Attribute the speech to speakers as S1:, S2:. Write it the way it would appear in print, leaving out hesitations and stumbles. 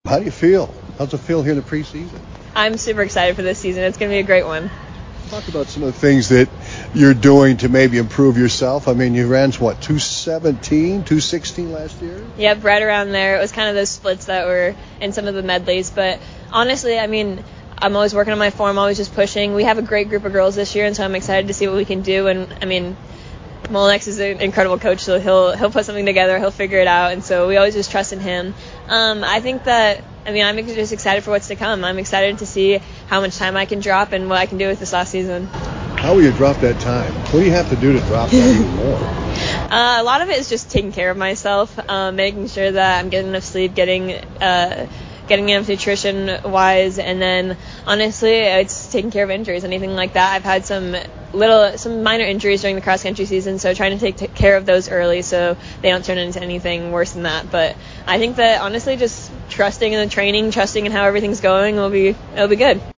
S1: How do you feel? How's it feel here in the preseason?
S2: I'm super excited for this season. It's going to be a great one.
S1: Talk about some of the things that you're doing to maybe improve yourself. I mean, you ran, 217, 216 last year?
S2: Yep, right around there. It was kind of those splits that were in some of the medleys. But honestly, I mean, I'm always working on my form, always just pushing. We have a great group of girls this year, and so I'm excited to see what we can do. And, I mean, Molenex is an incredible coach, so he'll put something together. He'll figure it out. And so we always just trust in him. I think that, I'm just excited for what's to come. I'm excited to see how much time I can drop and what I can do with this last season.
S1: How will you drop that time? What do you have to do to drop that even more?
S2: A lot of it is just taking care of myself, making sure that I'm getting enough sleep, getting enough nutrition-wise, and then honestly, it's taking care of injuries, anything like that. I've had some minor injuries during the cross-country season, so trying to take care of those early so they don't turn into anything worse than that. But I think that honestly, just trusting in the training, trusting in how everything's going, it'll be good.